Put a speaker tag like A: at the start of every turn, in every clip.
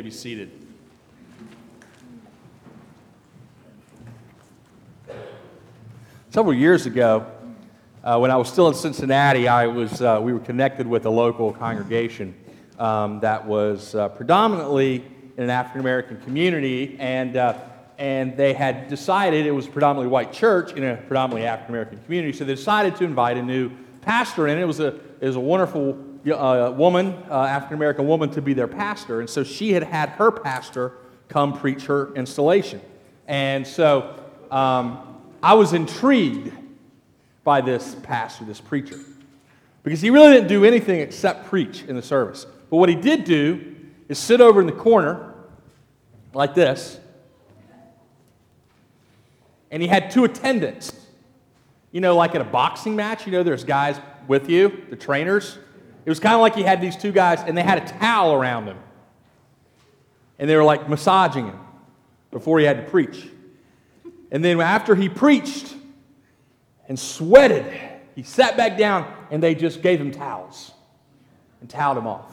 A: be seated. Several years ago, when I was still in Cincinnati, we were connected with a local congregation that was predominantly in an African American community, and they had decided, it was a predominantly white church in a predominantly African American community, so they decided to invite a new pastor in. It was a wonderful woman, African American woman, to be their pastor, and so she had her pastor come preach her installation, and so I was intrigued by this pastor, this preacher, because he really didn't do anything except preach in the service. But what he did do is sit over in the corner like this, and he had two attendants. You know, like at a boxing match, you know, there's guys with you, the trainers. It was kind of like he had these two guys, and they had a towel around him, and they were like massaging him before he had to preach. And then after he preached and sweated, he sat back down, and they just gave him towels and toweled him off.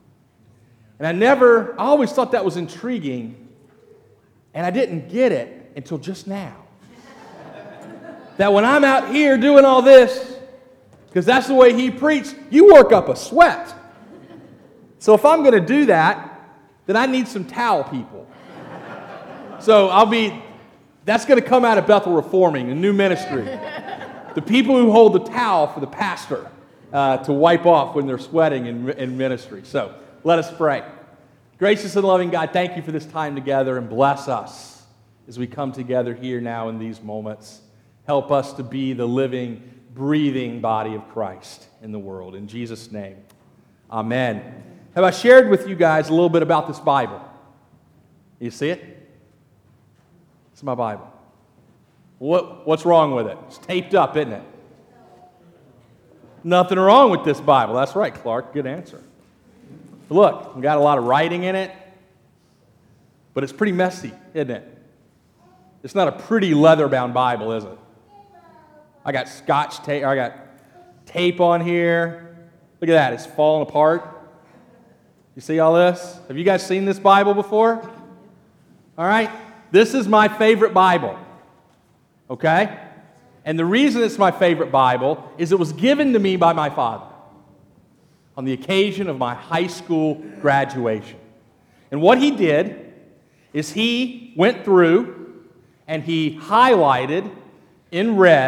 A: And I always thought that was intriguing, and I didn't get it until just now. That when I'm out here doing all this, because that's the way he preached, you work up a sweat. So if I'm going to do that, then I need some towel people. So that's going to come out of Bethel Reforming, a new ministry. The people who hold the towel for the pastor to wipe off when they're sweating in ministry. So let us pray. Gracious and loving God, thank you for this time together, and bless us as we come together here now in these moments. Help us to be the living, breathing body of Christ in the world. In Jesus' name, amen. Have I shared with you guys a little bit about this Bible? You see it? It's my Bible. What's wrong with it? It's taped up, isn't it? Nothing wrong with this Bible. That's right, Clark. Good answer. Look, we've got a lot of writing in it, but it's pretty messy, isn't it? It's not a pretty leather-bound Bible, is it? I got scotch tape. I got tape on here. Look at that. It's falling apart. You see all this? Have you guys seen this Bible before? All right. This is my favorite Bible. Okay? And the reason it's my favorite Bible is it was given to me by my father on the occasion of my high school graduation. And what he did is he went through and he highlighted in red